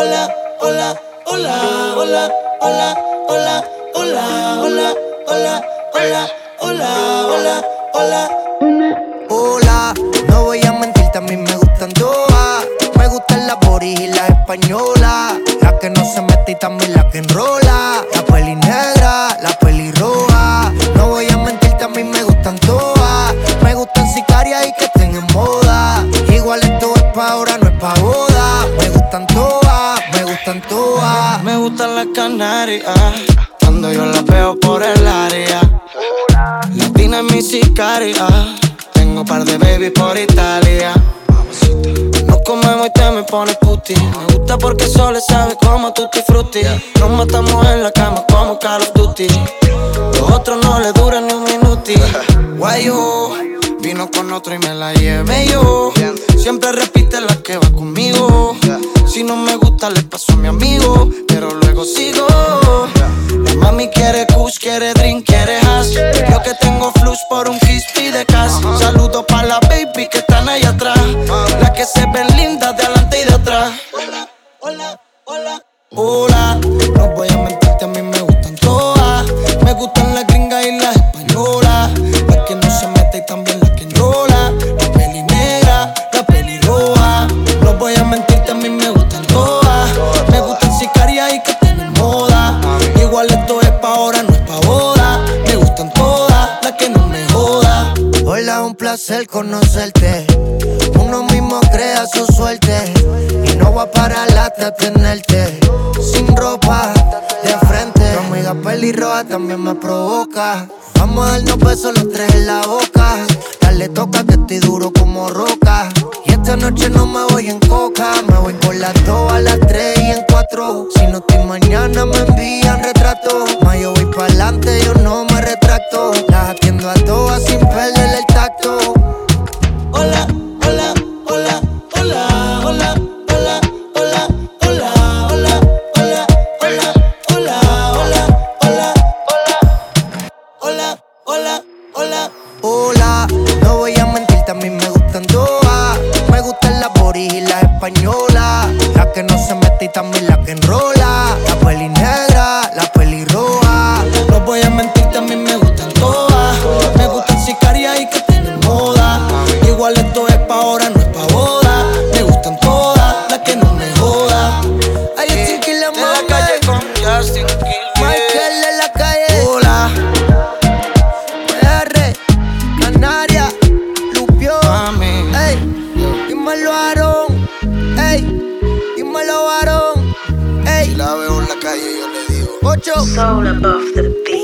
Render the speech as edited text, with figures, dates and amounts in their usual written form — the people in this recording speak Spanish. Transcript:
hola, hola, hola, hola, hola, hola, hola, hola, hola, hola, hola, hola, hola. Hola, no voy a mentirte, a mí me gustan todas. Me gustan las boris y las españolas, la que no se mete y también la que enrola. La peli negra, la peli roja. No voy a mentirte, a mí me gustan todas. Me gustan sicarias y que estén en moda. Igual esto es pa' ahora, no es pa' boda. Me gustan todas, me gustan todas. Me gustan las canarias, cuando yo las veo por el área. Latina es mi sicaria, tengo par de babies por Italia. Nos comemos y te me pones puti. Me gusta porque solo sabe como tutti frutti. Nos matamos en la cama como Call of Duty. Los otros no le duran ni un minuti. Guayo, vino con otro y me la llevé yo. Siempre repite la que va conmigo. Si no me gusta le paso a mi amigo, pero luego sigo. La mami quiere kush, quiere drink, quiere hash. Yo que tengo flush por un kiss pide cash. Saludo pa' la baby que están ahí atrás, las que se ven lindas de adelante y de atrás. Hola, hola, hola, hola. No voy a mentirte, a mí me gustan todas. Me gustan las gringas y las españolas, las que no se mete y también las que enrola. La peli negra, la peli roja. No voy a mentirte, a mí me gustan todas. Me gustan sicarias y que tienen moda. Igual esto es pa' ahora, no es pa' boda. Me gustan todas, las que no me joda. Hola, un placer conocerte. Uno mismo crea su suerte y no va para hasta tenerte sin ropa de frente. Tu amiga pelirroja también me provoca. Vamos a darnos besos los tres en la boca. Dale toca que estoy duro como roca. Y esta noche no me voy en coca. Me voy por las 2, a las 3 y en 4. Si no estoy mañana me envían retrato. Ma, yo voy pa'lante, yo no me retracto. Las atiendo a todas sin perder el tacto. Hola, hola, hola, hola, hola, hola, hola, hola, hola, hola, hola, hola, hola, hola, hola, hola, hola. Hola, no voy a mentirte, a mí me gustan todas. Me gustan las boris y las españolas, la que no se mete y también la que enrola. La peli negra, la peli roja. No voy a mentirte, a mí me gustan todas. Me gustan sicarias y que tienen moda. Igual esto es pa' ahora, no es pa' boda. Me gustan todas, las que no me joda. Ay, yo sin que la De la calle con Justin Quiles. Michael en la calle. Hola, PR, Canaria, Lupión. mami. Ey, dímelo varón. Ey, dímelo varón. Si Ey, la veo en la calle yo le digo 8. Soul above the beat.